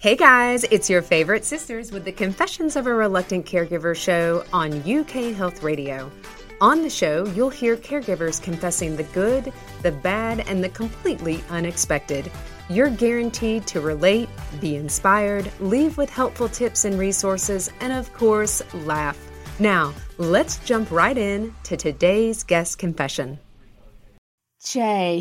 Hey guys, it's your favorite sisters with the Confessions of a Reluctant Caregiver show on UK Health Radio. On the show, you'll hear caregivers confessing the good, the bad, and the completely unexpected. You're guaranteed to relate, be inspired, leave with helpful tips and resources, and of course, laugh. Now, let's jump right in to today's guest confession. Jay,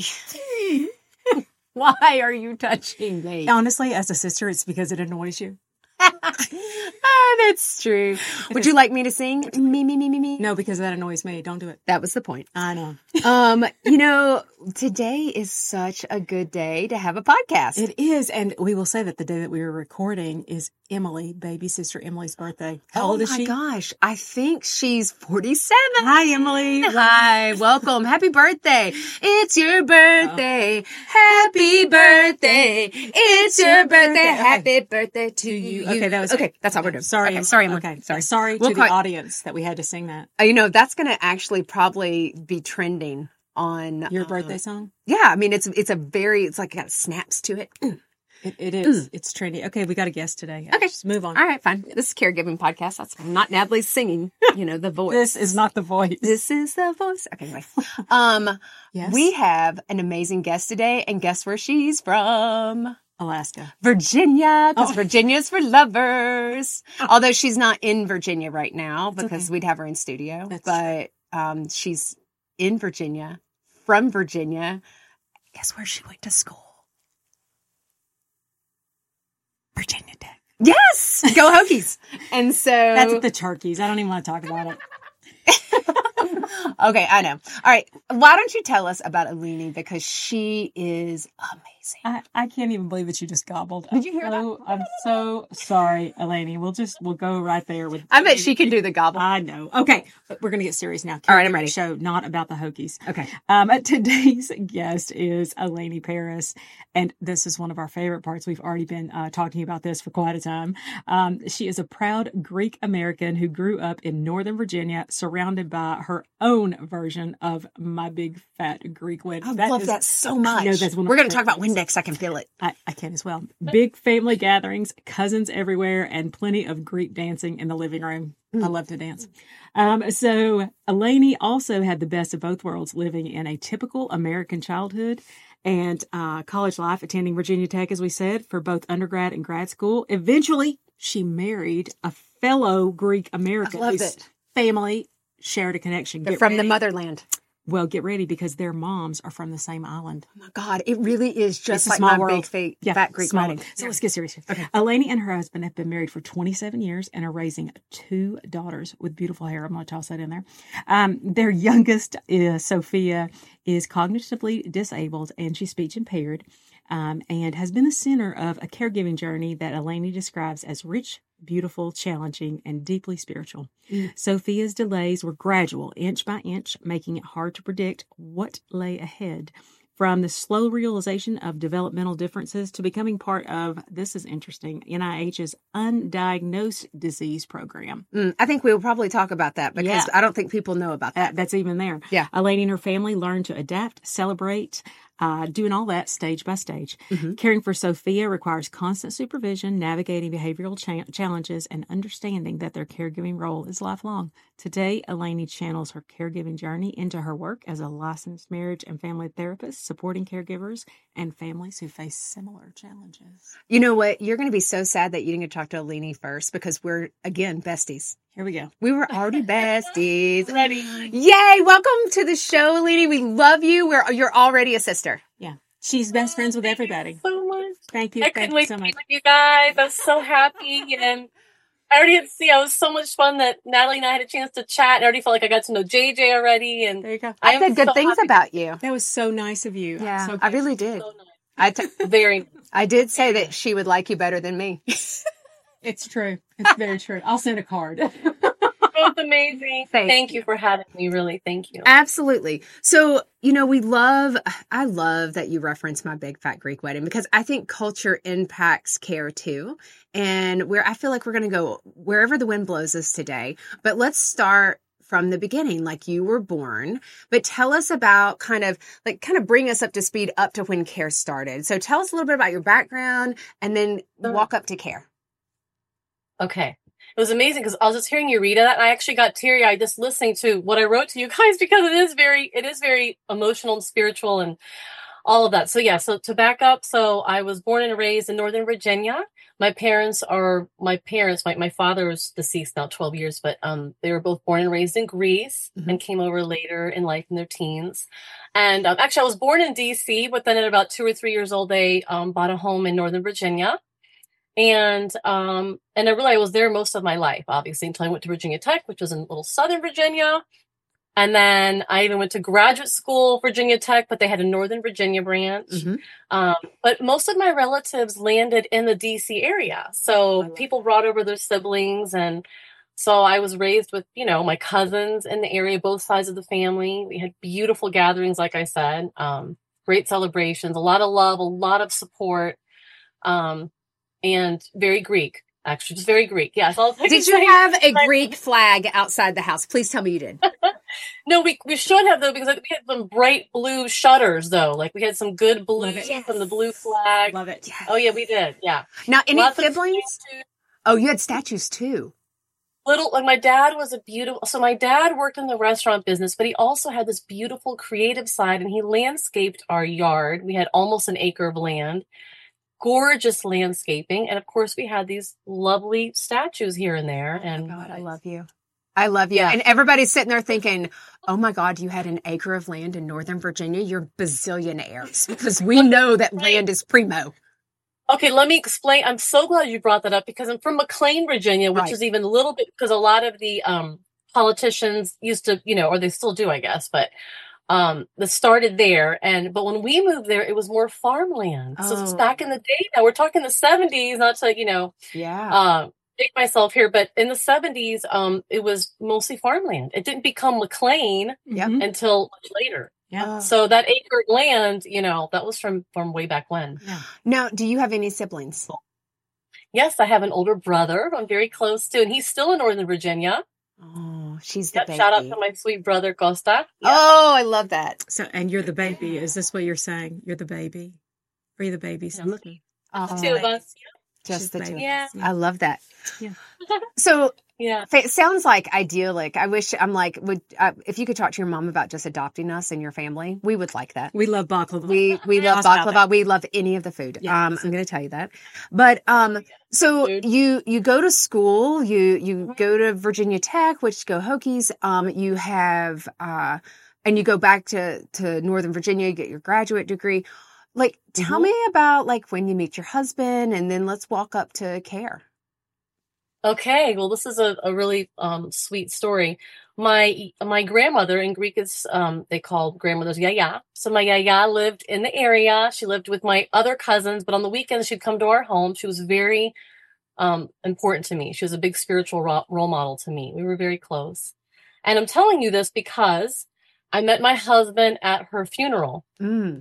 why are you touching me? Honestly, as a sister, it's because it annoys you. That's true. Would you like me to sing? Me. No, because that annoys me. Don't do it. That was the point. I know. Today is such a good day to have a podcast. It is. And we will say that the day that we were recording is Emily, baby sister Emily's birthday. How old is she? Oh my gosh. I think she's 47. Hi, Emily. Hi. Welcome. Happy birthday. It's your birthday. Happy birthday. It's your birthday. Happy birthday to you. Okay, that was okay. That's all we're doing. Sorry. Okay, sorry. Okay. Sorry We'll to the audience that we had to sing that. That's going to actually probably be trending on Your birthday song? Yeah. I mean, it's like got snaps to it. It is. It's trendy. Okay, we got a guest today. Okay. Just move on. All right, fine. This is caregiving podcast. That's not Natalie's singing, the voice. This is not the voice. This is the voice. Okay, anyway. Yes. We have an amazing guest today, and guess where she's from? Alaska. Virginia, because Virginia's for lovers. Although she's not in Virginia right now because we'd have her in studio. But she's in Virginia, from Virginia. Guess where she went to school? Virginia Tech. Yes! Go Hokies! And so... That's the turkeys. I don't even want to talk about it. Okay, I know. All right. Why don't you tell us about Eleni? Because she is amazing. I can't even believe that you just gobbled. Did you hear that? I'm so sorry, Eleni. We'll go right there with. I bet she can do the gobble. I know. Okay, but we're gonna get serious now. All right, I'm ready. Show not about the Hokies. Okay. Today's guest is Eleni Paris, and this is one of our favorite parts. We've already been talking about this for quite a time. She is a proud Greek American who grew up in Northern Virginia, surrounded by her own version of My Big Fat Greek Wedding. I love that so much. We're going to talk about Windex. I can feel it. I can as well. Big family gatherings, cousins everywhere, and plenty of Greek dancing in the living room. I love to dance. So Eleni also had the best of both worlds, living in a typical American childhood and college life, attending Virginia Tech, as we said, for both undergrad and grad school. Eventually, she married a fellow Greek American. I love it. Family shared a connection. They're from the motherland. Well, get ready because their moms are from the same island. Oh my God, it really is just like small My world. Big Fat Greek Wedding. So let's get serious. Okay. Eleni and her husband have been married for 27 years and are raising 2 daughters with beautiful hair. I'm going to toss that in there. Their youngest, Sophia, is cognitively disabled and she's speech impaired, and has been the center of a caregiving journey that Eleni describes as rich, beautiful, challenging, and deeply spiritual. Sophia's delays were gradual, inch by inch, making it hard to predict what lay ahead. From the slow realization of developmental differences to becoming part of, this is interesting, NIH's Undiagnosed Disease Program. I think we'll probably talk about that because I don't think people know about that. That's even there. Yeah. Eleni and her family learned to adapt, celebrate, doing all that stage by stage. Caring for Sophia requires constant supervision, navigating behavioral challenges, and understanding that their caregiving role is lifelong. Today, Eleni channels her caregiving journey into her work as a licensed marriage and family therapist, supporting caregivers and families who face similar challenges. You know what? You're going to be so sad that you didn't get to talk to Eleni first because we're, again, besties. Here we go. We were already besties. Ready. Yay! Welcome to the show, Eleni. We love you. You're already a sister. Yeah. She's best friends with everybody. So much. Thank you. I couldn't wait to be with you guys. I was so happy. And I already had to see, it was so much fun that Natalie and I had a chance to chat. I already felt like I got to know JJ already. And There you go. I said good things about you. That was so nice of you. Yeah, So I really did. So nice. Very nice. I did say that she would like you better than me. It's true. It's very true. I'll send a card. Both amazing. Thank you for having me. Really, thank you. Absolutely. So, I love that you reference My Big Fat Greek Wedding because I think culture impacts care too. And I feel like we're going to go wherever the wind blows us today. But let's start from the beginning, like you were born, but tell us about kind of bring us up to speed up to when CARE started. So tell us a little bit about your background and then walk up to CARE. Okay. It was amazing because I was just hearing you read that, and I actually got teary-eyed just listening to what I wrote to you guys, because it is very emotional and spiritual and all of that. So yeah, so to back up, so I was born and raised in Northern Virginia. My father is deceased now 12 years, but they were both born and raised in Greece and came over later in life in their teens. And actually I was born in DC, but then at about 2 or 3 years old, they bought a home in Northern Virginia. And I really, I was there most of my life, obviously, until I went to Virginia Tech, which was in little Southern Virginia. And then I even went to graduate school, Virginia Tech, but they had a Northern Virginia branch. But most of my relatives landed in the DC area. So people brought over their siblings. And so I was raised with, my cousins in the area, both sides of the family. We had beautiful gatherings, like I said, great celebrations, a lot of love, a lot of support. And very Greek, actually, just very Greek. Yes. Did you have a Greek flag outside the house? Please tell me you did. No, we should have, though, because we had some bright blue shutters, though. Like we had some good blue from the blue flag. Love it. Oh yeah, we did. Yeah. Now, any siblings? Oh, you had statues too. My dad was so my dad worked in the restaurant business, but he also had this beautiful creative side, and he landscaped our yard. We had almost an acre of land. Gorgeous landscaping. And of course we had these lovely statues here and there. And God, I love you. I love you. Yeah. And everybody's sitting there thinking, oh my God, you had an acre of land in Northern Virginia. You're bazillionaires, because we know that land is primo. Okay, let me explain. I'm so glad you brought that up, because I'm from McLean, Virginia, which is even a little bit, because a lot of the politicians used to, or they still do, I guess, but that started there. But when we moved there, it was more farmland. So it's back in the day. Now we're talking the 70s, not to, date myself here, but in the 70s, it was mostly farmland. It didn't become McLean until much later. Yeah. So that acre of land, that was from way back when. Yeah. Now, do you have any siblings? Yes, I have an older brother who I'm very close to, and he's still in Northern Virginia. Oh, she's the baby. Shout out to my sweet brother, Costa. Yeah. Oh, I love that. So, and you're the baby. Is this what you're saying? You're the baby? Are you the baby? The two of us. Just the two. Yeah. I love that. Yeah. So, it sounds like idyllic. I wish if you could talk to your mom about just adopting us and your family, we would like that. We love baklava. We love baklava. We love any of the food. Yeah, I'm going to tell you that. But so you go to school, you go to Virginia Tech, which go Hokies. You have and you go back to Northern Virginia, you get your graduate degree. Like, tell me about when you meet your husband, and then let's walk up to CARE. Okay, well, this is a really sweet story. My grandmother, in Greek is they call grandmothers yaya. So my yaya lived in the area. She lived with my other cousins, but on the weekends she'd come to our home. She was very important to me. She was a big spiritual role model to me. We were very close. And I'm telling you this because I met my husband at her funeral. And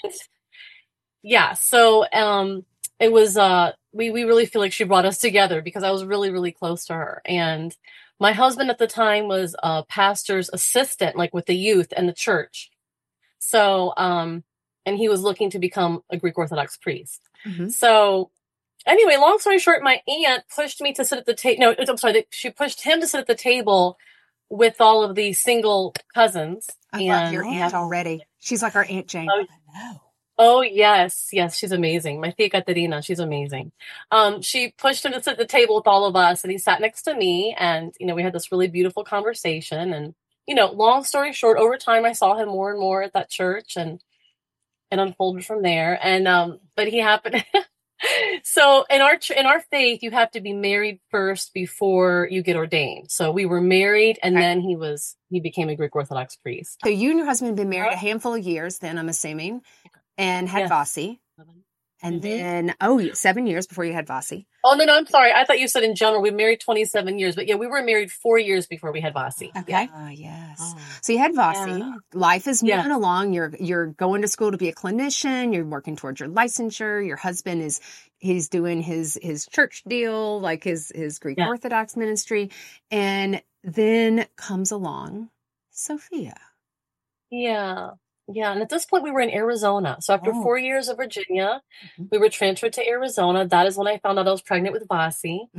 so it was we really feel like she brought us together, because I was really, really close to her. And my husband at the time was a pastor's assistant, with the youth and the church. So, and he was looking to become a Greek Orthodox priest. So anyway, long story short, my aunt pushed me to sit at the table. No, I'm sorry. She pushed him to sit at the table with all of the single cousins. I love your aunt already. She's like our Aunt Jane. Oh, yes. Yes, she's amazing. My tia Katerina, she's amazing. She pushed him to sit at the table with all of us, and he sat next to me, and, we had this really beautiful conversation. And, long story short, over time, I saw him more and more at that church, and it unfolded from there. And, but he happened. So in our faith, you have to be married first before you get ordained. So we were married, and then he became a Greek Orthodox priest. So you and your husband have been married a handful of years then, I'm assuming. And had Vasi. And then, 7 years before you had Vasi. Oh, no, I'm sorry. I thought you said in general, we married 27 years. But yeah, we were married 4 years before we had Vasi. Okay. Yes. Oh. So you had Vasi. Yeah. Life is moving along. You're going to school to be a clinician. You're working towards your licensure. Your husband he's doing his church deal, like his Greek Orthodox ministry. And then comes along Sophia. Yeah. Yeah. And at this point, we were in Arizona. So after 4 years of Virginia, we were transferred to Arizona. That is when I found out I was pregnant with Vasi.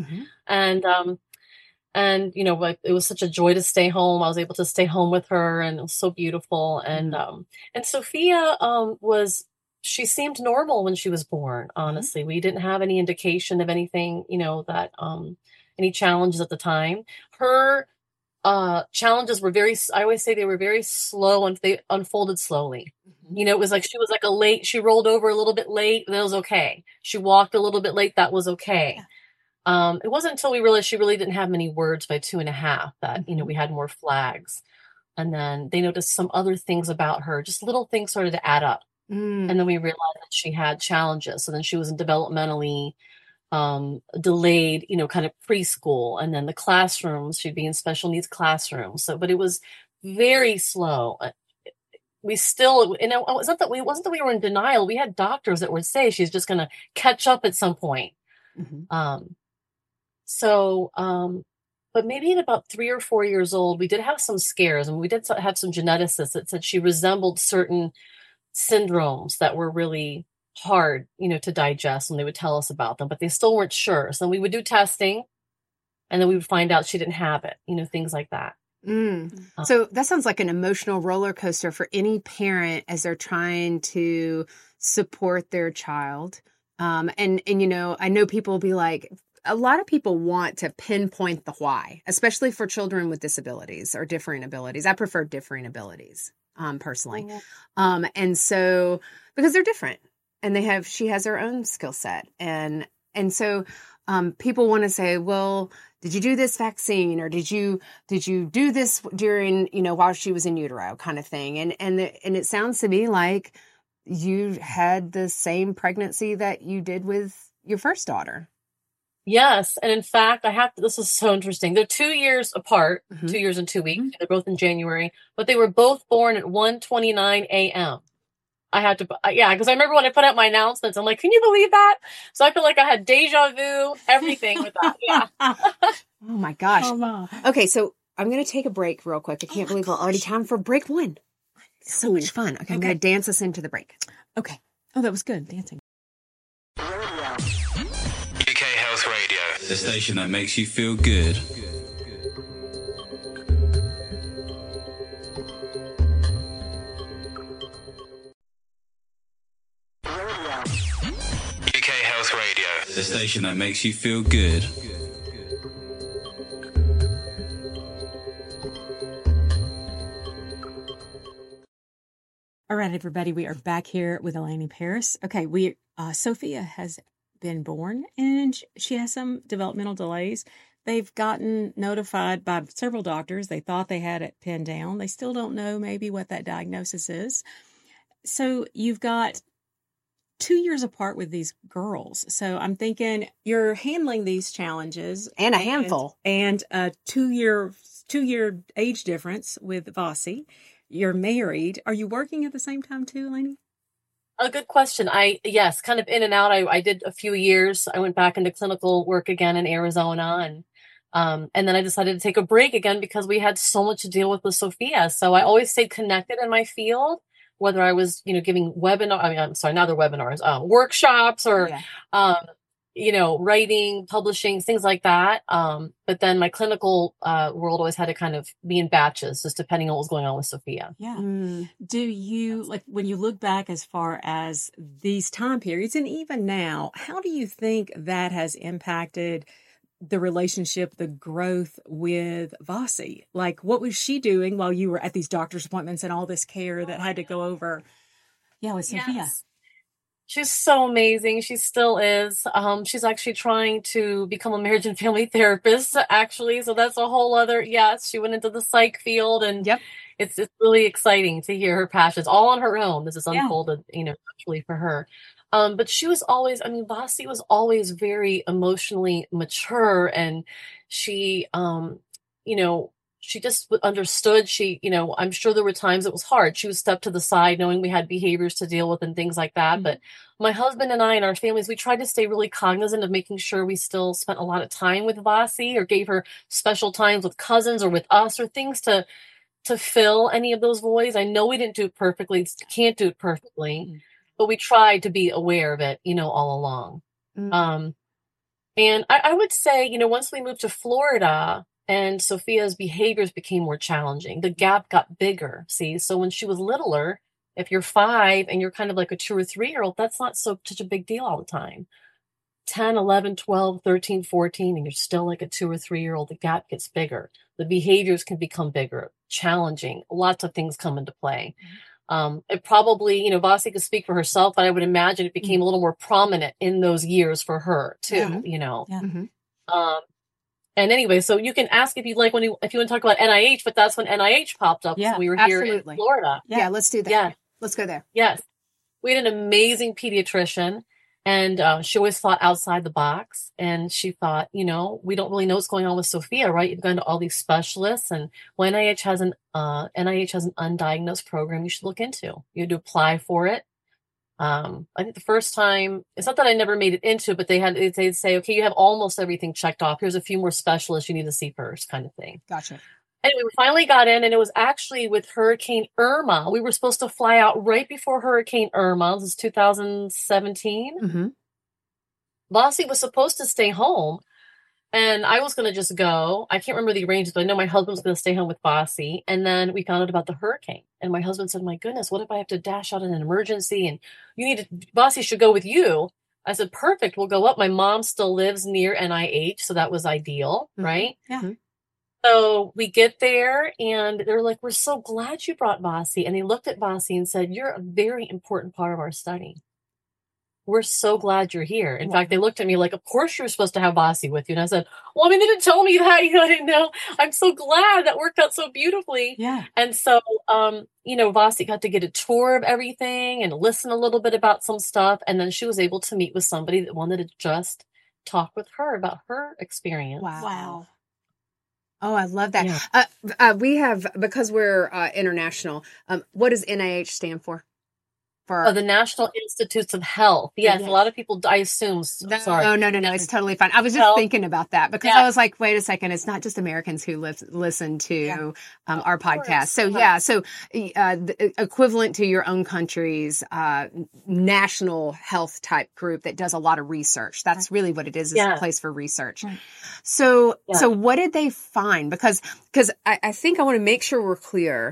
And, you know, like, it was such a joy to stay home. I was able to stay home with her, and it was so beautiful. And Sophia, she seemed normal when she was born. Honestly, we didn't have any indication of anything, you know, that, any challenges at the time. Her, challenges were I always say they were very slow, and they unfolded slowly. You know, it was like, she was like she rolled over a little bit late. That was okay. She walked a little bit late. That was okay. It wasn't until we realized she really didn't have many words by 2.5 that, you know, we had more flags. And then they noticed some other things about her, just little things started to add up. And then we realized that she had challenges. So then she was in developmentally delayed, you know, kind of preschool, and then the classrooms, she'd be in special needs classrooms. So, but it was very slow. We still, and it wasn't that we were in denial. We had doctors that would say she's just going to catch up at some point. But maybe at about 3 or 4 years old, we did have some scares, and we did have some geneticists that said she resembled certain syndromes that were really hard, you know, to digest, and they would tell us about them, but they still weren't sure. So we would do testing, and then we would find out she didn't have it, you know, things like that. So that sounds like an emotional roller coaster for any parent as they're trying to support their child. And you know, I know people will be like, a lot of people want to pinpoint the why, especially for children with disabilities or differing abilities. I prefer differing abilities, personally. And so, because they're different, and she has her own skill set. And so, people want to say, well, did you do this vaccine, or did you do this during, you know, while she was in utero, kind of thing. And it sounds to me like you had the same pregnancy that you did with your first daughter. Yes. And in fact, this is so interesting. They're 2 years apart, 2 years and 2 weeks. They're both in January, but they were both born at 1:29 a.m. I had to, because I remember when I put out my announcements, I'm like, can you believe that? So I feel like I had deja vu, everything with that. Yeah. Oh my gosh. Okay. So I'm going to take a break real quick. I can't believe we're already time for break 1. So much fun. Okay. I'm going to dance us into the break. Okay. Oh, that was good. Dancing. UK Health Radio, the station that makes you feel good. UK Health Radio, the station that makes you feel good. All right, everybody, we are back here with Elaine Paris. Okay, Sophia has been born, and she has some developmental delays. They've gotten notified by several doctors. They thought they had it pinned down. They still don't know maybe what that diagnosis is. So you've got 2 years apart with these girls. So I'm thinking you're handling these challenges. And a handful. And a 2-year age difference with Vasi. You're married. Are you working at the same time too, Elaine? A good question. Yes, kind of in and out. I did a few years. I went back into clinical work again in Arizona, and then I decided to take a break again because we had so much to deal with Sophia. So I always stayed connected in my field, whether I was, you know, giving workshops or, you know, writing, publishing, things like that. But then my clinical world always had to kind of be in batches, just depending on what was going on with Sophia. Yeah. Do you, like, when you look back as far as these time periods, and even now, how do you think that has impacted the relationship, the growth with Vasi? Like, what was she doing while you were at these doctor's appointments and all this care that had to go over? Yeah, with Sophia. Yes. She's so amazing. She still is. She's actually trying to become a marriage and family therapist, actually. So that's a whole other, she went into the psych field, and it's really exciting to hear her passions all on her own. This is unfolded, you know, actually for her. But she was always, I mean, Vasi was always very emotionally mature, and she, you know, she just understood. She, I'm sure there were times it was hard. She would step to the side knowing we had behaviors to deal with and things like that. Mm-hmm. But my husband and I and our families, we tried to stay really cognizant of making sure we still spent a lot of time with Vasi, or gave her special times with cousins or with us, or things to fill any of those voids. I know we didn't do it perfectly, can't do it perfectly, Mm-hmm. but we tried to be aware of it, all along. Mm. And I would say, once we moved to Florida and Sophia's behaviors became more challenging, the gap got bigger. See, so when she was littler, if you're 5 and you're kind of like a 2 or 3-year-old, that's not such a big deal all the time. 10, 11, 12, 13, 14, and you're still like a 2 or 3-year-old, the gap gets bigger. The behaviors can become bigger, challenging. Lots of things come into play. It probably, Vasi could speak for herself, but I would imagine it became a little more prominent in those years for her too, Yeah. Mm-hmm. And anyway, so you can ask if you'd like, if you want to talk about NIH, but that's when NIH popped up. Yeah, when we were here absolutely. in Florida. Yeah, let's do that. Yeah. Let's go there. Yes. We had an amazing pediatrician, and she always thought outside the box. And she thought, we don't really know what's going on with Sophia, right? You've gone to all these specialists, and when NIH has an undiagnosed program you should look into. You had to apply for it. I think the first time, it's not that I never made it into, but they'd say, okay, you have almost everything checked off. Here's a few more specialists you need to see first, kind of thing. Gotcha. Anyway, we finally got in, and it was actually with Hurricane Irma. We were supposed to fly out right before Hurricane Irma. This is 2017. Mm-hmm. Vasi was supposed to stay home, and I was going to just go. I can't remember the arrangements, but I know my husband was going to stay home with Vasi. And then we found out about the hurricane. And my husband said, my goodness, what if I have to dash out in an emergency? And Vasi should go with you. I said, perfect. We'll go up. My mom still lives near NIH, so that was ideal, right? Yeah. Mm-hmm. So we get there, and they're like, we're so glad you brought Vasi. And they looked at Vasi and said, you're a very important part of our study. We're so glad you're here. In fact, they looked at me like, of course you're supposed to have Vasi with you. And I said, well, I mean, they didn't tell me that. I didn't know. I'm so glad that worked out so beautifully. Yeah. And so, Vasi got to get a tour of everything and listen a little bit about some stuff. And then she was able to meet with somebody that wanted to just talk with her about her experience. Wow. Oh, I love that. Yeah. We have, because we're international, what does NIH stand for? The National Institutes of Health. Yes, a lot of people, I assume. Sorry. No. It's totally fine. I was just thinking about that because I was like, wait a second. It's not just Americans who listen to our podcast. So the equivalent to your own country's national health type group that does a lot of research. That's really what it is. It's a place for research. Right. So what did they find? Because I think I want to make sure we're clear.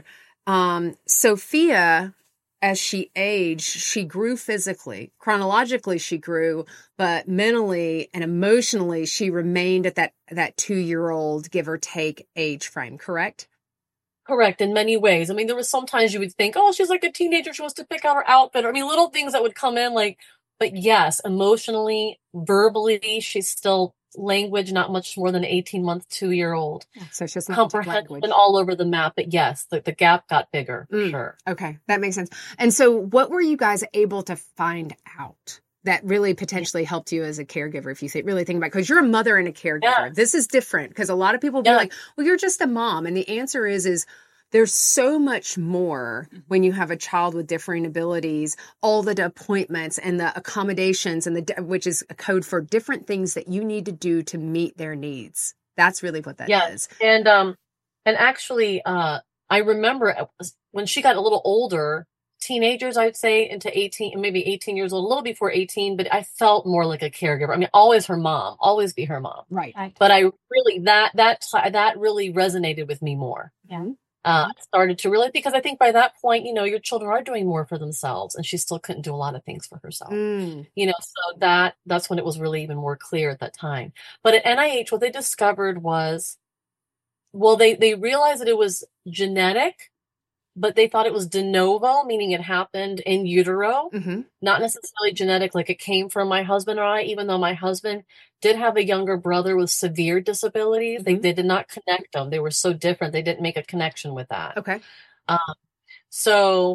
Sophia, as she aged, she grew physically. Chronologically, she grew, but mentally and emotionally, she remained at that 2-year-old, give or take, age frame, correct? Correct, in many ways. I mean, there was sometimes you would think, oh, she's like a teenager, she wants to pick out her outfit. Or, I mean, little things that would come in, but yes, emotionally, verbally, she's still language, not much more than an 18-month, 2-year-old. So it's just not comprehension and all over the map. But yes, the gap got bigger for sure. Okay, that makes sense. And so what were you guys able to find out that really potentially helped you as a caregiver, if you really think about it? Because you're a mother and a caregiver. Yeah. This is different because a lot of people be like, well, you're just a mom. And the answer is there's so much more when you have a child with differing abilities, all the appointments and the accommodations and which is a code for different things that you need to do to meet their needs. That's really what that is. And actually, I remember when she got a little older, teenagers, I'd say into 18, maybe 18 years old, a little before 18, but I felt more like a caregiver. I mean, always her mom, always be her mom. Right. But I really, that really resonated with me more. Yeah. Started to really, because I think by that point, your children are doing more for themselves, and she still couldn't do a lot of things for herself. So that's when it was really even more clear at that time. But at NIH, what they discovered was, they realized that it was genetic, but they thought it was de novo, meaning it happened in utero, not necessarily genetic, like it came from my husband or I, even though my husband did have a younger brother with severe disabilities. They did not connect them. They were so different. They didn't make a connection with that. Okay. So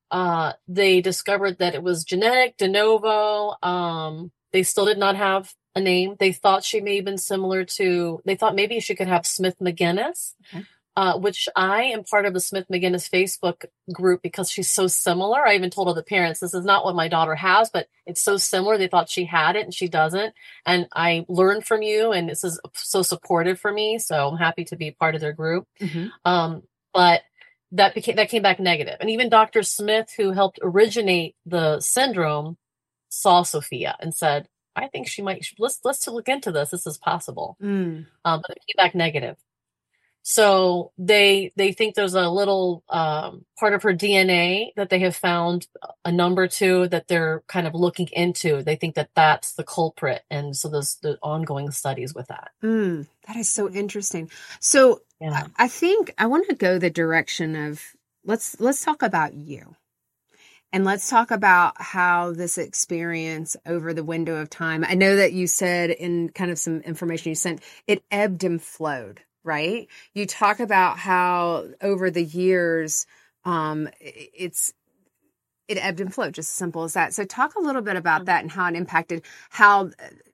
They discovered that it was genetic, de novo. They still did not have a name. They thought she may have been they thought maybe she could have Smith-Magenis, which I am part of the Smith-Magenis Facebook group because she's so similar. I even told other parents, this is not what my daughter has, but it's so similar. They thought she had it and she doesn't. And I learned from you, and this is so supportive for me. So I'm happy to be part of their group. But that came back negative. And even Dr. Smith, who helped originate the syndrome, saw Sophia and said, I think she might, let's look into this. This is possible. But it came back negative. So they think there's a little part of her DNA that they have found a number to that they're kind of looking into. They think that that's the culprit. And so there's the ongoing studies with that. That is so interesting. So I think I want to go the direction of let's talk about you. And let's talk about how this experience over the window of time. I know that you said in kind of some information you sent, it ebbed and flowed, right? You talk about how over the years, it ebbed and flowed, just as simple as that. So talk a little bit about that and how it impacted how,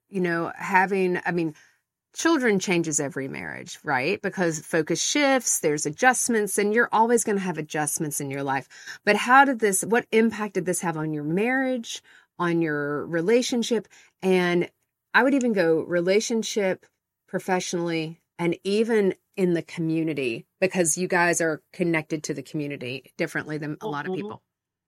children changes every marriage, right? Because focus shifts, there's adjustments, and you're always going to have adjustments in your life. But what impact did this have on your marriage, on your relationship? And I would even go relationship, professionally, and even in the community, because you guys are connected to the community differently than a lot of people.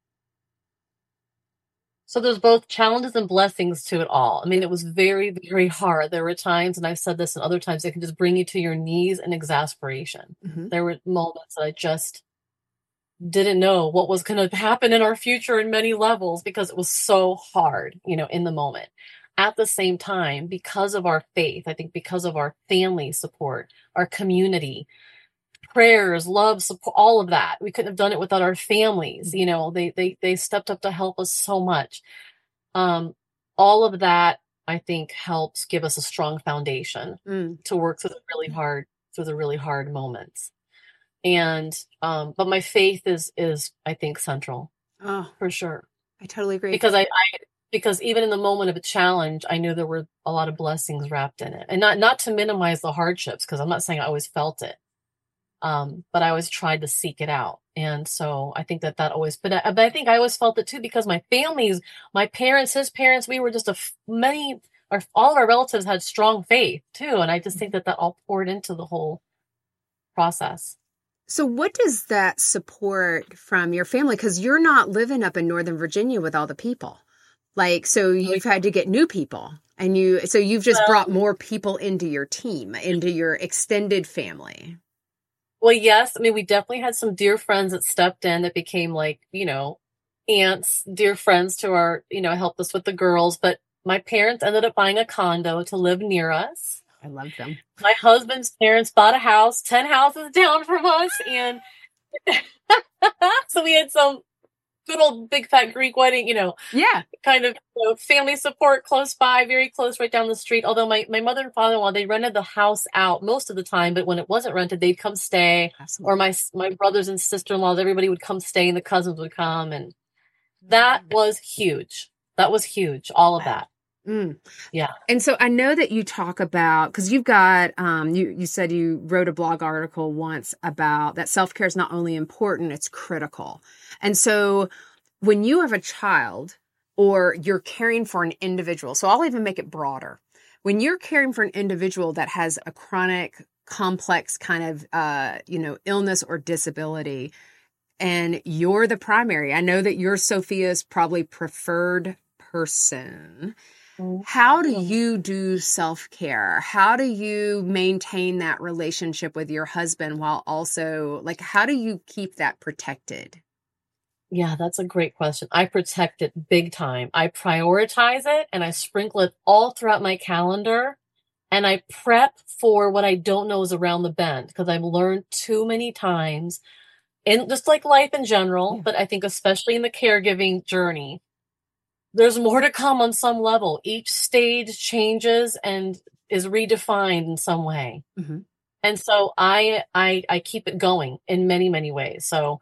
So there's both challenges and blessings to it all. I mean, it was very, very hard. There were times, and I've said this, and other times it can just bring you to your knees in exasperation. There were moments that I just didn't know what was going to happen in our future in many levels because it was so hard, in the moment. At the same time, because of our faith, I think because of our family support, our community, prayers, love, support, all of that. We couldn't have done it without our families. They stepped up to help us so much. All of that, I think, helps give us a strong foundation to work through the really hard moments. And, but my faith is, I think, central. For sure. I totally agree. Because even in the moment of a challenge, I knew there were a lot of blessings wrapped in it, and not to minimize the hardships, because I'm not saying I always felt it. But I always tried to seek it out. And so I think that always, but I think I always felt it too, because my parents, his parents, we were just all of our relatives had strong faith too. And I just think that all poured into the whole process. So what does that support from your family? Because you're not living up in Northern Virginia with all the people. So you've had to get new people, and you've just brought more people into your team, into your extended family. Well, yes. I mean, we definitely had some dear friends that stepped in that became aunts, dear friends to our, helped us with the girls. But my parents ended up buying a condo to live near us. I love them. My husband's parents bought a house 10 houses down from us. And so we had some good old big fat Greek wedding, kind of family support close by, very close right down the street. Although my mother and father-in-law, they rented the house out most of the time, but when it wasn't rented, they'd come stay. Absolutely. Or my brothers and sister-in-laws, everybody would come stay, and the cousins would come. And that was huge. All of that. Yeah. And so I know that you talk about, because you've got, you said you wrote a blog article once about that self-care is not only important, it's critical. And so when you have a child or you're caring for an individual, so I'll even make it broader. When you're caring for an individual that has a chronic, complex kind of, illness or disability, and you're the primary, I know that you're Sophia's probably preferred person. How do you do self-care? How do you maintain that relationship with your husband while also, how do you keep that protected? Yeah, that's a great question. I protect it big time. I prioritize it, and I sprinkle it all throughout my calendar, and I prep for what I don't know is around the bend, because I've learned too many times, and just like life in general, but I think especially in the caregiving journey, there's more to come on some level. Each stage changes and is redefined in some way. And so I keep it going in many, many ways. So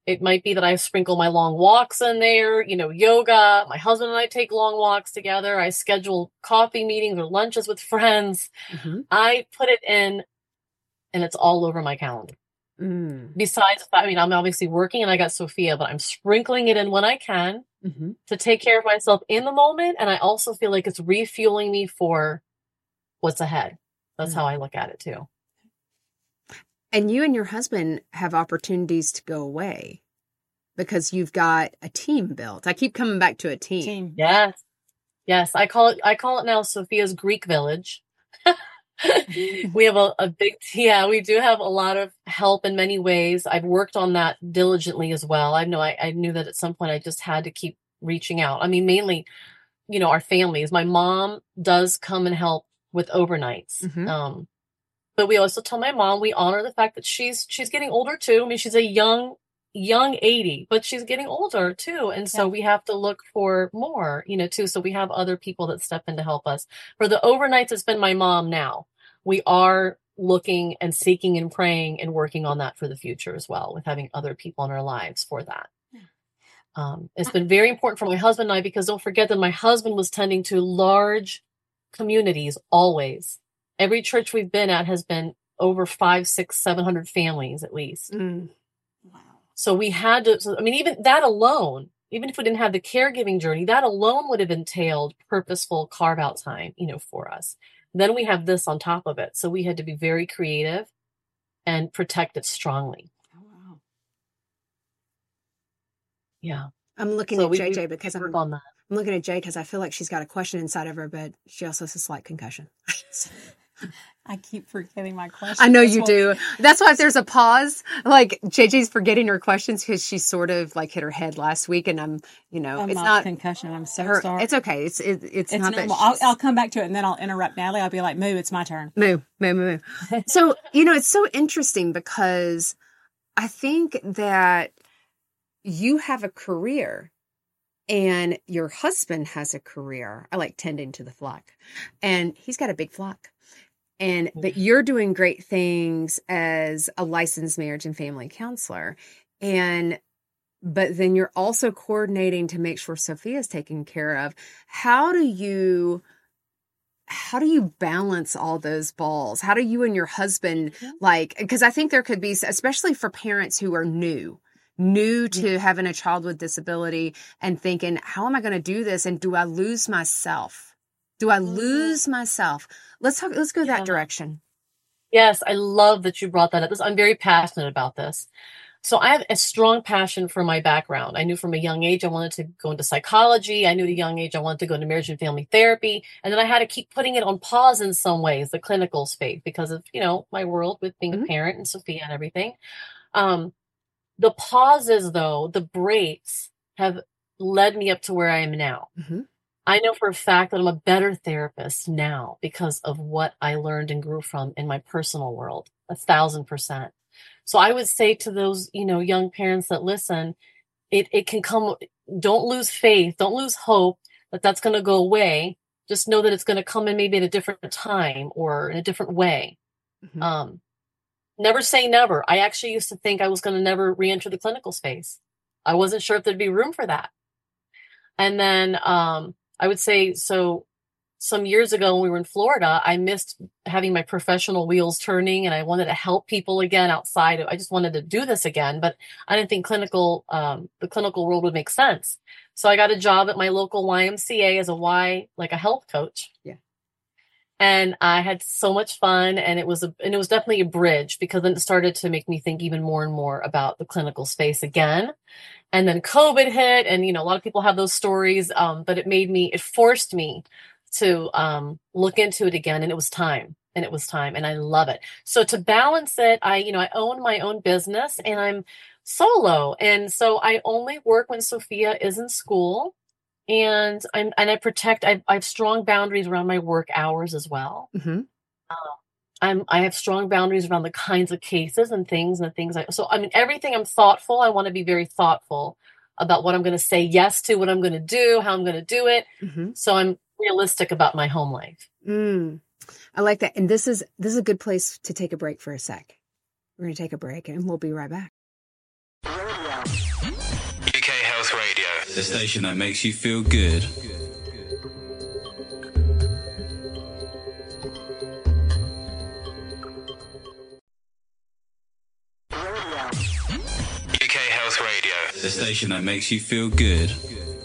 It might be that I sprinkle my long walks in there, yoga. My husband and I take long walks together. I schedule coffee meetings or lunches with friends. Mm-hmm. I put it in, and it's all over my calendar. Besides, I'm obviously working and I got Sophia, but I'm sprinkling it in when I can to take care of myself in the moment. And I also feel like it's refueling me for what's ahead. That's how I look at it too. And you and your husband have opportunities to go away because you've got a team built. I keep coming back to a team. Yes. I call it now Sophia's Greek village. We have a big, we do have a lot of help in many ways. I've worked on that diligently as well. I knew that at some point I just had to keep reaching out. I mean, mainly, our families. My mom does come and help with overnights. But we also tell my mom, we honor the fact that she's getting older too. I mean, she's a young 80, but she's getting older too. And so we have to look for more, too. So we have other people that step in to help us. For the overnights, it's been my mom now. We are looking and seeking and praying and working on that for the future as well, with having other people in our lives for that. It's been very important for my husband and I, because don't forget that my husband was tending to large communities always. Every church we've been at has been over 500, 600, 700 families at least. Wow. So we had to, even that alone, even if we didn't have the caregiving journey, that alone would have entailed purposeful carve out time, for us. Then we have this on top of it. So we had to be very creative and protect it strongly. Oh, wow. Yeah. I'm looking at JJ because I'm looking at Jay because I feel like she's got a question inside of her, but she also has a slight concussion. I keep forgetting my question. I know you do. That's why if there's a pause, like JJ's forgetting her questions because she sort of like hit her head last week, and I'm it's not concussion. I'm so sorry. It's okay. It's not normal. that. I'll come back to it, and then I'll interrupt Natalie. I'll be like, "Moo, it's my turn." Moo. So it's so interesting because I think that you have a career. And your husband has a career. I like tending to the flock, and he's got a big flock. But you're doing great things as a licensed marriage and family counselor. But then you're also coordinating to make sure Sophia's taken care of. How do you balance all those balls? How do you and your husband because I think there could be, especially for parents who are new to having a child with disability and thinking, how am I going to do this? And do I lose myself? Let's go that direction. Yes. I love that you brought that up. I'm very passionate about this. So I have a strong passion for my background. I knew from a young age I wanted to go into psychology. I knew at a young age I wanted to go into marriage and family therapy. And then I had to keep putting it on pause in some ways, the clinical space, because of, my world with being a parent and Sophia and everything. The pauses, though, the breaks have led me up to where I am now. I know for a fact that I'm a better therapist now because of what I learned and grew from in my personal world, 1,000%. So I would say to those, young parents that listen, it can come. Don't lose faith. Don't lose hope that that's going to go away. Just know that it's going to come in maybe at a different time or in a different way. Never say never. I actually used to think I was going to never re-enter the clinical space. I wasn't sure if there'd be room for that. And then I would say, so some years ago when we were in Florida, I missed having my professional wheels turning, and I wanted to help people again outside. I just wanted to do this again, but I didn't think the clinical world would make sense. So I got a job at my local YMCA as a health coach. Yeah. And I had so much fun, and it was definitely a bridge, because then it started to make me think even more and more about the clinical space again. And then COVID hit, and a lot of people have those stories, but it forced me to look into it again, and it was time, and I love it. So to balance it, I own my own business, and I'm solo, and so I only work when Sophia is in school. And I have strong boundaries around my work hours as well. I have strong boundaries around the kinds of cases and things. Everything I'm thoughtful. I want to be very thoughtful about what I'm going to say yes to, what I'm going to do, how I'm going to do it. So I'm realistic about my home life. I like that. And this is a good place to take a break for a sec. We're going to take a break, and we'll be right back. the station that makes you feel good. UK Health Radio, the station that makes you feel good.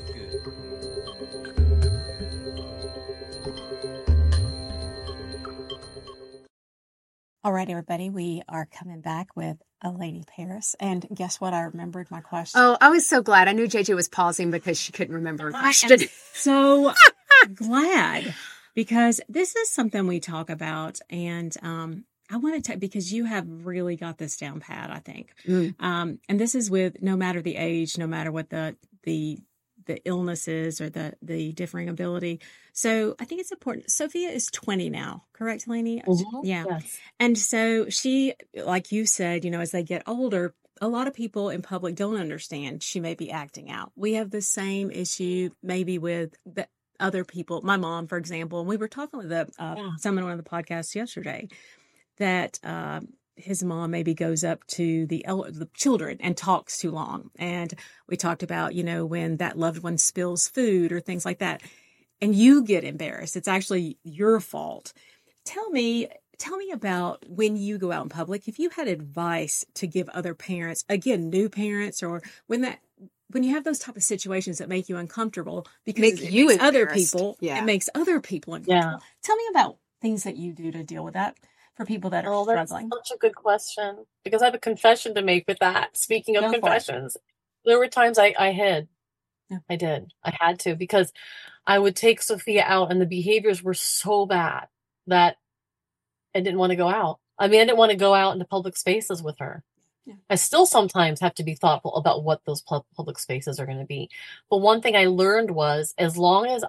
All right, everybody, we are coming back with a Lady Paris. And guess what? I remembered my question. Oh, I was so glad. I knew JJ was pausing because she couldn't remember her question. I am so glad, because this is something we talk about. And I want to because you have really got this down pat, I think. And this is with no matter the age, no matter what the illness is or the differing ability. So I think it's important. Sophia is 20 now, correct, Lainey? Mm-hmm. Yeah. Yes. And so she, like you said, as they get older, a lot of people in public don't understand she may be acting out. We have the same issue maybe with the other people. My mom, for example, and we were talking with someone on the podcast yesterday that his mom maybe goes up to the children and talks too long. And we talked about, when that loved one spills food or things like that, and you get embarrassed. It's actually your fault. Tell me about when you go out in public, if you had advice to give other parents, again, new parents, or when you have those type of situations that make you uncomfortable because it makes other people, it makes other people uncomfortable. Yeah. Tell me about things that you do to deal with that for people that are struggling. That's such a good question, because I have a confession to make with that. Speaking of confessions, there were times I hid. Yeah. I did. I had to, because I would take Sophia out and the behaviors were so bad that I didn't want to go out. I mean, I didn't want to go out into public spaces with her. Yeah. I still sometimes have to be thoughtful about what those public spaces are going to be. But one thing I learned was, as long as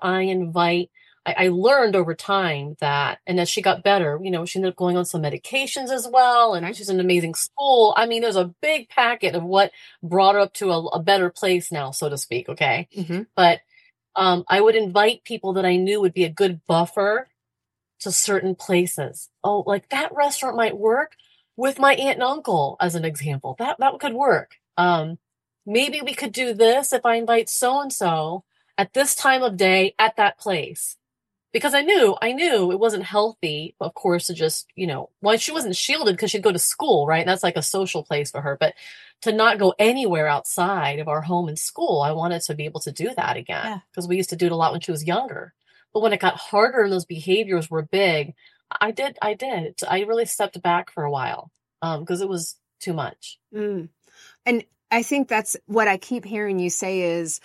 I learned over time that, and as she got better, she ended up going on some medications as well. And she's in an amazing school. I mean, there's a big packet of what brought her up to a better place now, so to speak. Okay. Mm-hmm. But I would invite people that I knew would be a good buffer to certain places. Oh, like that restaurant might work with my aunt and uncle, as an example. That could work. Maybe we could do this if I invite so-and-so at this time of day at that place. Because I knew it wasn't healthy, of course, to just, she wasn't shielded because she'd go to school, right? And that's like a social place for her. But to not go anywhere outside of our home and school, I wanted to be able to do that again, because we used to do it a lot when she was younger. But when it got harder and those behaviors were big, I did. I really stepped back for a while because it was too much. And I think that's what I keep hearing you say is,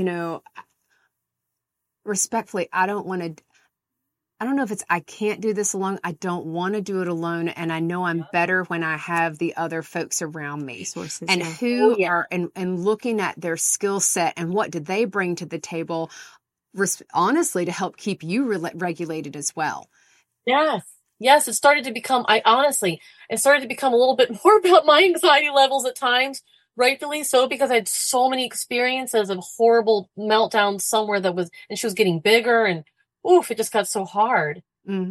respectfully, I don't know if it's I can't do this alone. I don't want to do it alone. And I know I'm better when I have the other folks around me. Resources, and who are, and looking at their skill set and what did they bring to the table, honestly, to help keep you regulated as well. Yes. It started to become a little bit more about my anxiety levels at times, rightfully so, because I had so many experiences of horrible meltdowns somewhere and she was getting bigger, and it just got so hard.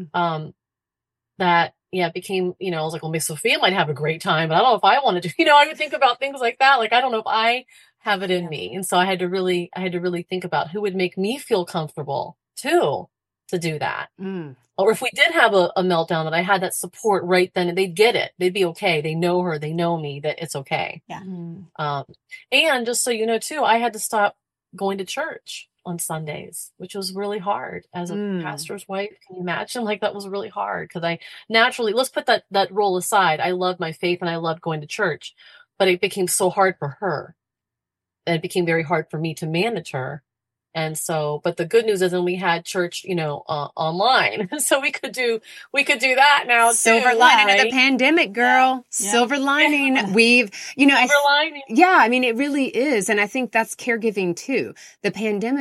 That it became, I was like, well, Miss Sophia might have a great time, but I don't know if I want to do, I would think about things like that. Like, I don't know if I have it in me. And so I had to really think about who would make me feel comfortable too, to do that. Or if we did have a meltdown, that I had that support right then, and they'd get it. They'd be okay. They know her. They know me, that it's okay. Yeah. And just so you know too, I had to stop going to church on Sundays, which was really hard as a pastor's wife. Can you imagine? Like, that was really hard, because I naturally, let's put that role aside. I loved my faith and I loved going to church, but it became so hard for her. And it became very hard for me to manage her. And so, but the good news is, then we had church, online, so we could do that now. Silver lining of the pandemic, girl. Yeah. Silver lining. Silver lining. Yeah, I mean, it really is, and I think that's caregiving too. The pandemic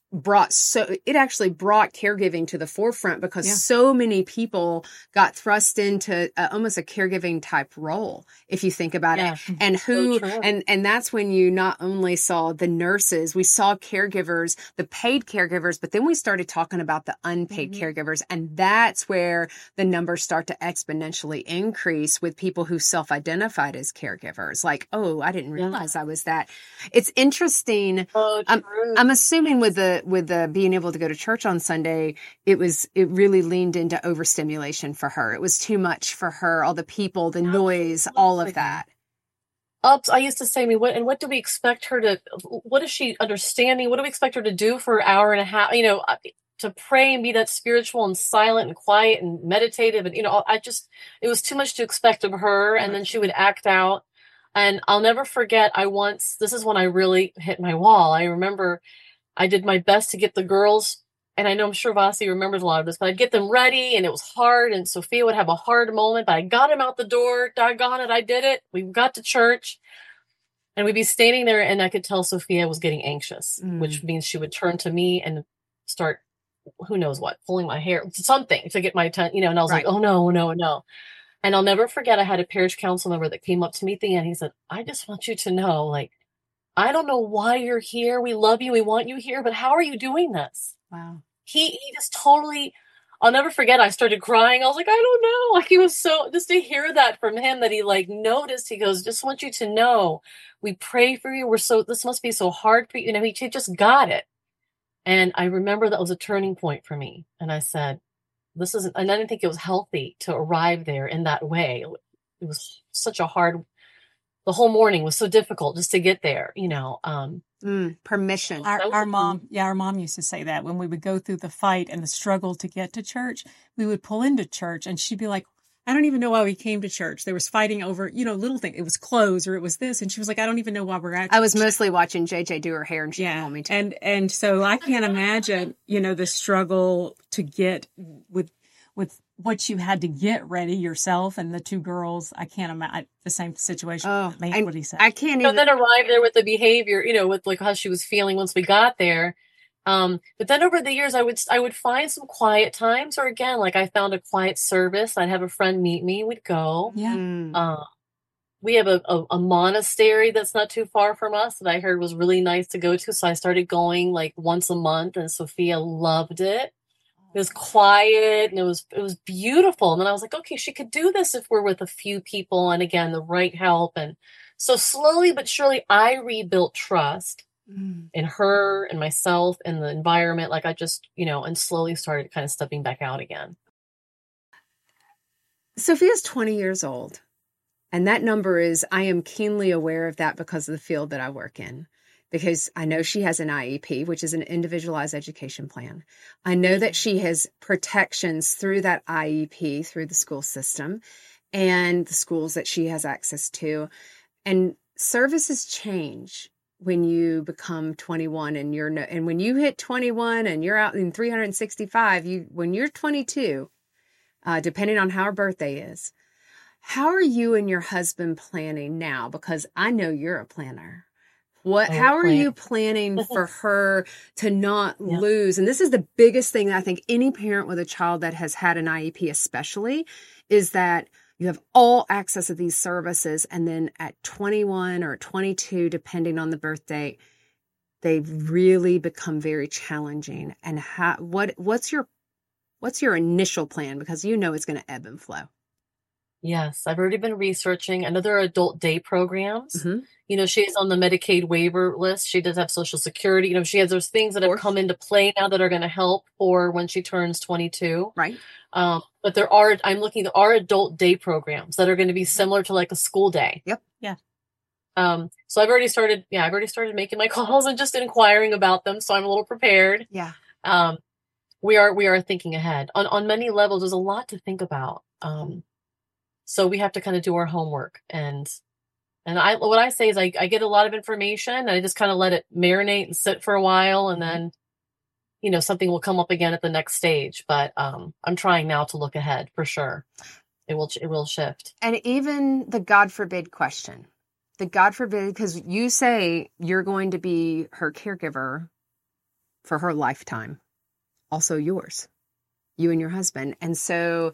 actually brought caregiving to the forefront because so many people got thrust into almost a caregiving type role, if you think about it. And and that's when you not only saw the nurses, we saw caregivers, the paid caregivers, but then we started talking about the unpaid caregivers. And that's where the numbers start to exponentially increase with people who self-identified as caregivers. Like, oh, I didn't realize I was that. It's interesting. I'm assuming with the being able to go to church on Sunday, it really leaned into overstimulation for her. It was too much for her, all the people, the noise, all of that. I used to say, what do we expect her to, what is she understanding? What do we expect her to do for an hour and a half, to pray and be that spiritual and silent and quiet and meditative. And, it was too much to expect of her. And then she would act out. And I'll never forget, this is when I really hit my wall. I remember I did my best to get the girls, and I'm sure Vasi remembers a lot of this, but I'd get them ready, and it was hard, and Sophia would have a hard moment, but I got him out the door. Doggone it, I did it. We got to church, and we'd be standing there, and I could tell Sophia was getting anxious, which means she would turn to me and start, who knows what, pulling my hair, something to get my attention, and I was like, oh, no. And I'll never forget, I had a parish council member that came up to me at the end. He said, I just want you to know, I don't know why you're here. We love you. We want you here, but how are you doing this? Wow. He just totally, I'll never forget. I started crying. I was like, I don't know. He was just to hear that from him, that he noticed, he goes, just want you to know, we pray for you. This must be so hard for you. He just got it. And I remember that was a turning point for me. And I said, and I didn't think it was healthy to arrive there in that way. It was such a hard, the whole morning was so difficult just to get there, permission. Our mom used to say that when we would go through the fight and the struggle to get to church, we would pull into church and she'd be like, I don't even know why we came to church. There was fighting over, little things. It was clothes or it was this. And she was like, I don't even know why we're at church. I was mostly watching JJ do her hair and she didn't want me to. And so I can't imagine, the struggle to get with what you had to get ready yourself and the two girls. I can't imagine the same situation. Oh, what he said. I can't even. And then arrive there with the behavior, with how she was feeling once we got there. But then over the years, I would find some quiet times, or again, I found a quiet service. I'd have a friend meet me. We'd go. Yeah. We have a monastery that's not too far from us that I heard was really nice to go to. So I started going once a month, and Sophia loved it. It was quiet and it was beautiful. And then I was like, okay, she could do this if we're with a few people. And again, the right help. And so slowly but surely I rebuilt trust in her and myself and the environment. I just, and slowly started kind of stepping back out again. Sophia's 20 years old. And that number I am keenly aware of that because of the field that I work in. Because I know she has an IEP, which is an individualized education plan. I know that she has protections through that IEP, through the school system and the schools that she has access to. And services change when you become 21 and when you hit 21 and you're out in 365, when you're 22, depending on how her birthday is, how are you and your husband planning now? Because I know you're a planner. How are you planning for her to not lose? And this is the biggest thing that I think any parent with a child that has had an IEP especially is that you have all access to these services. And then at 21 or 22, depending on the birth date, they really become very challenging. And what's your initial plan? Because it's going to ebb and flow. Yes, I've already been researching. I know there are adult day programs. She's on the Medicaid waiver list. She does have Social Security. She has those things that have come into play now that are going to help for when she turns 22. Right. But there are adult day programs that are going to be similar to a school day. Yep. Yeah. So I've already started making my calls and just inquiring about them. So I'm a little prepared. Yeah. We are thinking ahead on many levels. There's a lot to think about. So we have to kind of do our homework and what I say is I get a lot of information and I just kind of let it marinate and sit for a while. And then, something will come up again at the next stage, but, I'm trying now to look ahead for sure. It will shift. And even the God forbid question, because you say you're going to be her caregiver for her lifetime, also yours, you and your husband. And so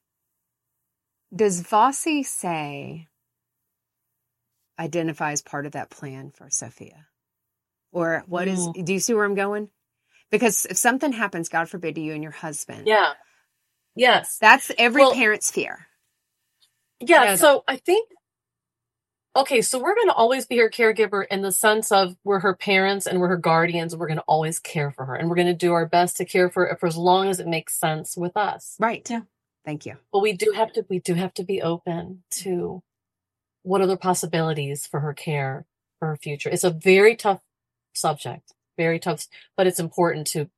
does Vossi say identify as part of that plan for Sophia? Or what is, do you see where I'm going? Because if something happens, God forbid, to you and your husband. Yeah. Yes. That's every parent's fear. Yeah. So I think, okay, so we're going to always be her caregiver in the sense of we're her parents and we're her guardians. We're going to always care for her, and we're going to do our best to care for her for as long as it makes sense with us. Right. Yeah. Thank you. But we do have to be open to what other possibilities for her care, for her future. It's a very tough subject, very tough, but it's important to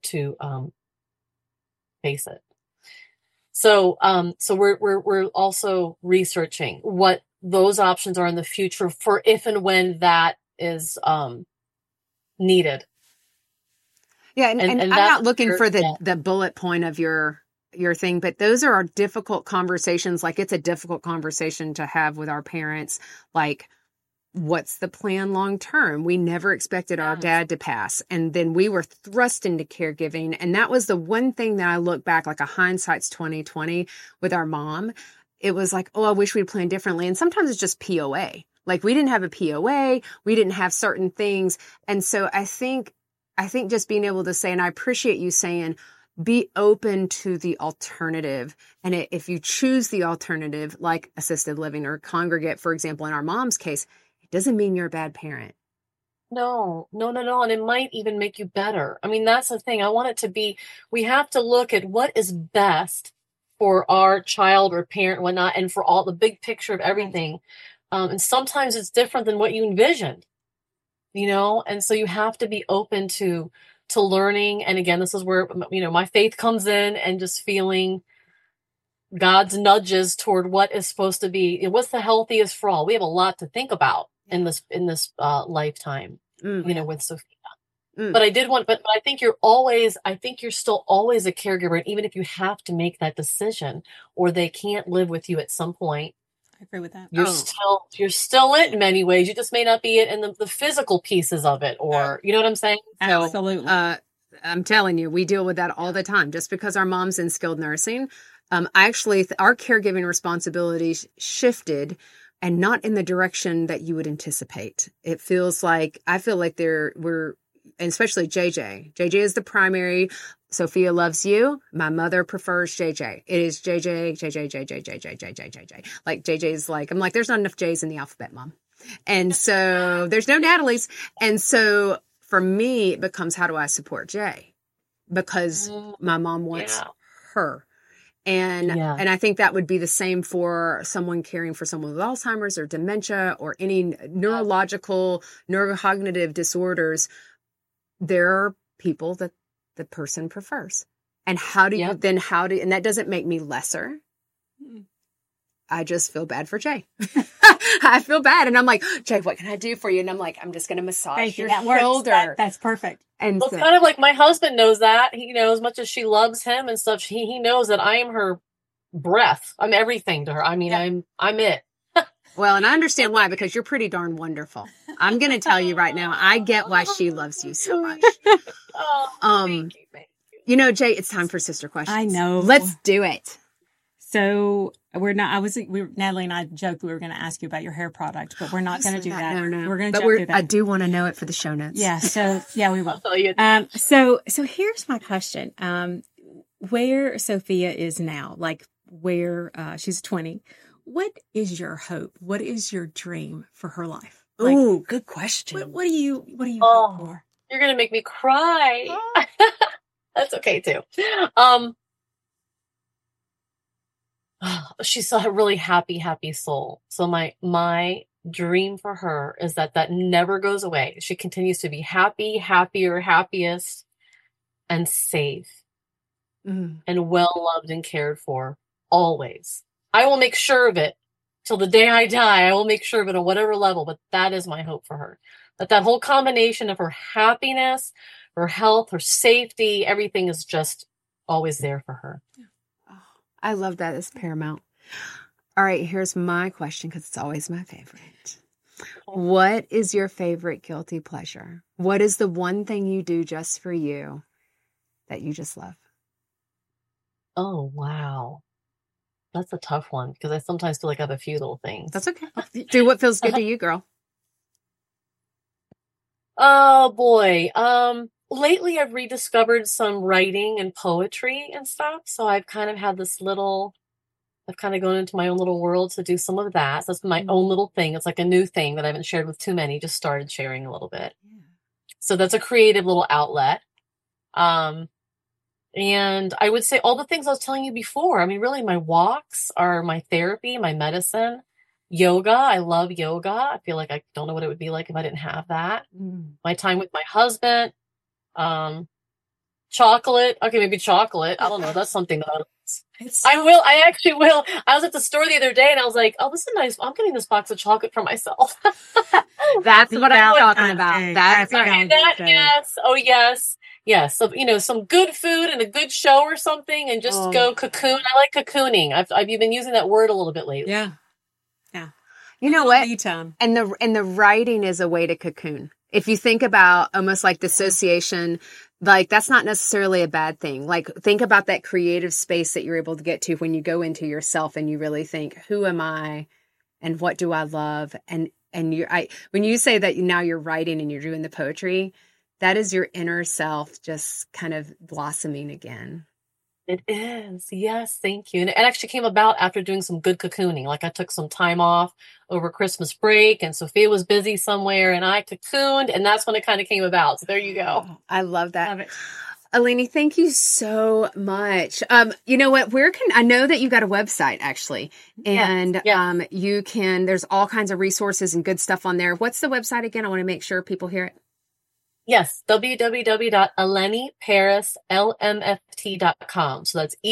face it. So we're also researching what those options are in the future for if and when that is needed. Yeah, and I'm not looking for the bullet point of your thing, but those are our difficult conversations. Like, it's a difficult conversation to have with our parents. Like, what's the plan long term? We never expected our dad to pass, and then we were thrust into caregiving, and that was the one thing that I look back, like a hindsight's 2020 with our mom. It was like, oh, I wish we'd planned differently. And sometimes it's just POA. Like, we didn't have a POA. We didn't have certain things. And so I think just being able to say, and I appreciate you saying, be open to the alternative. And if you choose the alternative, like assisted living or congregate, for example, in our mom's case, it doesn't mean you're a bad parent. No. And it might even make you better. I mean, that's the thing. I want it to be, we have to look at what is best for our child or parent and whatnot, and for all the big picture of everything. And sometimes it's different than what you envisioned, and so you have to be open to learning. And again, this is where, my faith comes in, and just feeling God's nudges toward what is supposed to be, what's the healthiest for all. We have a lot to think about in this lifetime, with Sophia. But but I think you're still always a caregiver. And even if you have to make that decision, or they can't live with you at some point, I agree with that. You're still it in many ways. You just may not be it in the physical pieces of it, or you know what I'm saying? Absolutely. I'm telling you, we deal with that all the time. Just because our mom's in skilled nursing, our caregiving responsibilities shifted, and not in the direction that you would anticipate. I feel like and especially JJ. JJ is the primary. Sophia loves you. My mother prefers JJ. It is JJ. Like, JJ's like, I'm like, there's not enough J's in the alphabet, Mom. And so there's no Natalie's. And so for me, it becomes, how do I support Jay? Because my mom wants her. And I think that would be the same for someone caring for someone with Alzheimer's or dementia or any neurological, neurocognitive disorders. There are people that the person prefers. And and that doesn't make me lesser. I just feel bad for Jay. I feel bad. And I'm like, Jay, what can I do for you? And I'm like, I'm just going to massage your shoulder. That's perfect. And it's kind of like, my husband knows that. He knows, as much as she loves him and stuff, he knows that I am her breath. I'm everything to her. I mean, I'm it. Well, and I understand why, because you're pretty darn wonderful. I'm going to tell you right now, I get why she loves you so much. Thank you. Jay, it's time for sister questions. I know. Let's do it. So Natalie and I joked we were going to ask you about your hair product, but we're not going to do that. No. We're going to do that. I do want to know it for the show notes. Yeah. So we will. I'll tell you. So here's my question. Where Sophia is now, like where she's 20, what is your hope? What is your dream for her life? Like, ooh, good question. What do you hope for? You're going to make me cry. That's okay too. She's a really happy soul. So my dream for her is that never goes away. She continues to be happy, happier, happiest, and safe, and well loved and cared for always. I will make sure of it till the day I die. I will make sure of it on whatever level, but that is my hope for her. That whole combination of her happiness, her health, her safety, everything is just always there for her. I love that. It's paramount. All right, here's my question, because it's always my favorite. What is your favorite guilty pleasure? What is the one thing you do just for you that you just love? Oh, wow. That's a tough one because I sometimes feel like I have a few little things. That's okay. Do what feels good to you, girl. Oh boy. Lately I've rediscovered some writing and poetry and stuff. So I've kind of had I've kind of gone into my own little world to do some of that. So that's my own little thing. It's like a new thing that I haven't shared with too many, just started sharing a little bit. Yeah. So that's a creative little outlet. And I would say all the things I was telling you before. I mean, really my walks are my therapy, my medicine. Yoga. I love yoga. I feel like I don't know what it would be like if I didn't have that. My time with my husband. Chocolate. Okay, maybe chocolate. I don't know. That's something that I actually will. I was at the store the other day and I was like, oh, this is nice. I'm getting this box of chocolate for myself. That's what I'm talking about. That's yes. Oh, yes. Yes. So, some good food and a good show or something and just go cocoon. I like cocooning. I've been using that word a little bit lately. Yeah. Yeah. You know what? Time. And the writing is a way to cocoon. If you think about almost like dissociation, like that's not necessarily a bad thing. Like think about that creative space that you're able to get to when you go into yourself and you really think, who am I and what do I love? And when you say that now you're writing and you're doing the poetry, that is your inner self just kind of blossoming again. It is. Yes. Thank you. And it actually came about after doing some good cocooning. Like I took some time off over Christmas break and Sophia was busy somewhere and I cocooned and that's when it kind of came about. So there you go. I love that. Love it. Eleni, thank you so much. You know what? I know that you got a website actually, and you can, there's all kinds of resources and good stuff on there. What's the website again? I want to make sure people hear it. Yes, www.eleniparis.lmft.com. So that's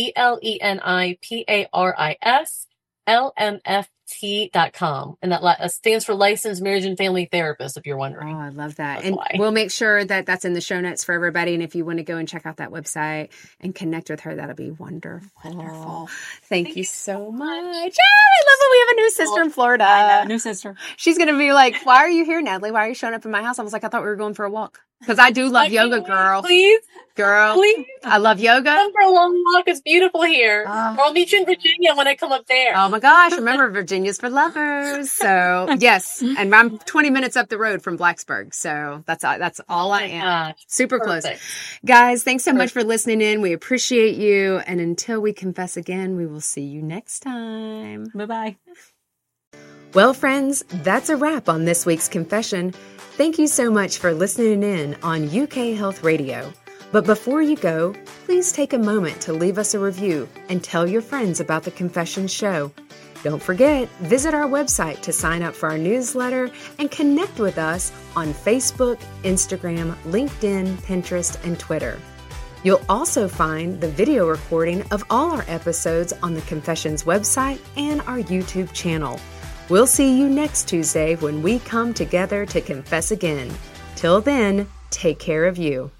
ELENIPARISLMFT.com. And that stands for Licensed Marriage and Family Therapist, if you're wondering. Oh, I love that. That's why. We'll make sure that that's in the show notes for everybody. And if you want to go and check out that website and connect with her, that'll be wonderful. Wonderful. Thank you so much. Yeah, I love it. We have a new sister in Florida. I know, new sister. She's going to be like, why are you here, Natalie? Why are you showing up in my house? I was like, I thought we were going for a walk. Because I do love yoga, girl. Please. Girl. Please. I love yoga. Come for a long walk. It's beautiful here. I'll meet you in Virginia when I come up there. Oh my gosh. Remember, Virginia's for lovers. So yes. And I'm 20 minutes up the road from Blacksburg. So that's all I am. Gosh. Super Perfect. Close. Guys, thanks so much for listening in. We appreciate you. And until we confess again, we will see you next time. Bye-bye. Well, friends, that's a wrap on this week's confession. Thank you so much for listening in on UK Health Radio. But before you go, please take a moment to leave us a review and tell your friends about the Confessions Show. Don't forget, visit our website to sign up for our newsletter and connect with us on Facebook, Instagram, LinkedIn, Pinterest, and Twitter. You'll also find the video recording of all our episodes on the Confessions website and our YouTube channel. We'll see you next Tuesday when we come together to confess again. Till then, take care of you.